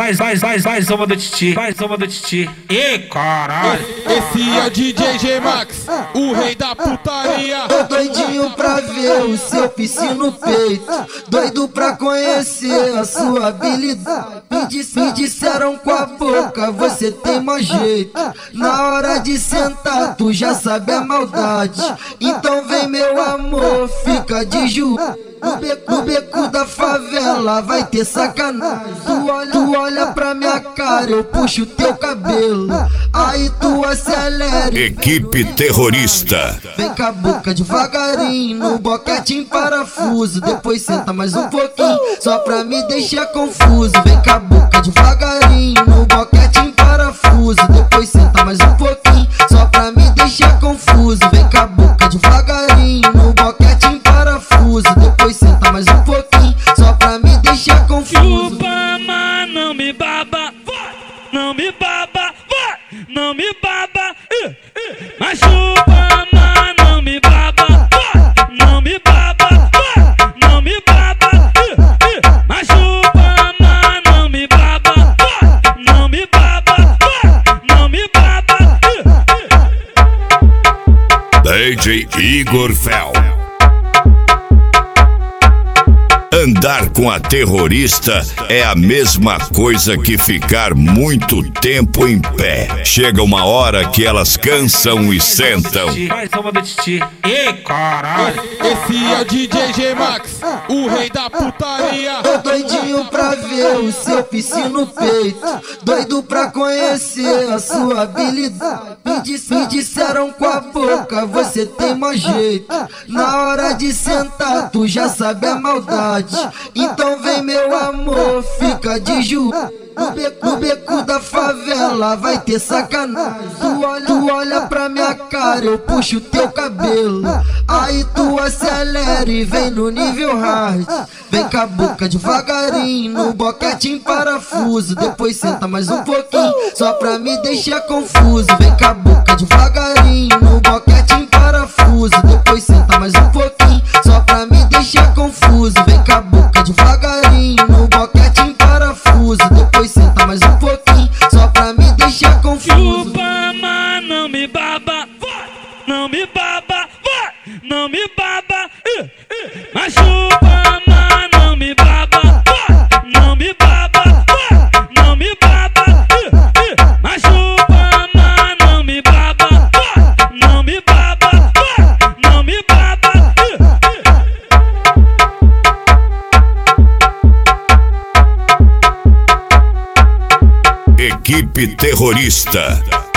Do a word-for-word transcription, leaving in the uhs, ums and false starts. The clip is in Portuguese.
mais, mais, mais, mais uma do Titi, mais uma do Titi. Ih, caralho. Esse é o D J G-Max, o rei da putaria. Tô doidinho pra ver o seu piscino no peito, doido pra conhecer a sua habilidade. Me, dis, me disseram com a boca, você tem mau jeito. Na hora de sentar, tu já sabe a maldade. Então vem meu amor, fica de joelho. No beco, no beco da favela vai ter sacanagem. Tu olha, tu olha pra minha cara, eu puxo teu cabelo. Aí tu acelera. Equipe terrorista. Vem com a boca devagarinho, no boquete em parafuso. Depois senta mais um pouquinho, só pra me deixar confuso. Vem com a boca devagarinho, no boquete em parafuso. Depois senta mais um pouquinho, só pra me deixar confuso. Vem com a boca devagarinho, no boquete em parafuso. Depois senta mais um pouquinho, só pra me deixar confuso. Chupa, mas não me baba, não me baba, não me baba. Mas chupa, mas não me baba, não me baba, não me baba. Mas chupa, mas não me baba, não me baba, não me baba. D J Igor Fel. Andar com a terrorista é a mesma coisa que ficar muito tempo em pé. Chega uma hora que elas cansam e sentam. Mais uma do Titi. Ih, caralho. Esse é o D J G-Max, o rei da putaria. Tô doidinho pra ver o seu piscino no peito, doido pra conhecer a sua habilidade. Me, dis, me disseram com a boca, você tem mau jeito. Na hora de sentar, tu já sabe a maldade. Então vem meu amor, fica de joelho. No beco, no beco da favela vai ter sacanagem. Tu olha, tu olha pra minha cara, eu puxo teu cabelo. Aí tu acelera e vem no nível hard. Vem com a boca devagarinho, no boquete em parafuso. Depois senta mais um pouquinho, só pra me deixar confuso. Vem com a boca devagarinho, no boquete em parafuso. Depois senta mais um pouquinho, só pra me deixar confuso. Vem com a boca devagarinho, no boquete em parafuso. Depois senta mais um pouquinho, só pra me deixar confuso. Chupa, mas não me baba, não me baba, não me baba. Mas chupa, mas não me baba, não me baba, não me baba. Mas chupa, mas não me baba, não me baba, não me baba. Equipe terrorista.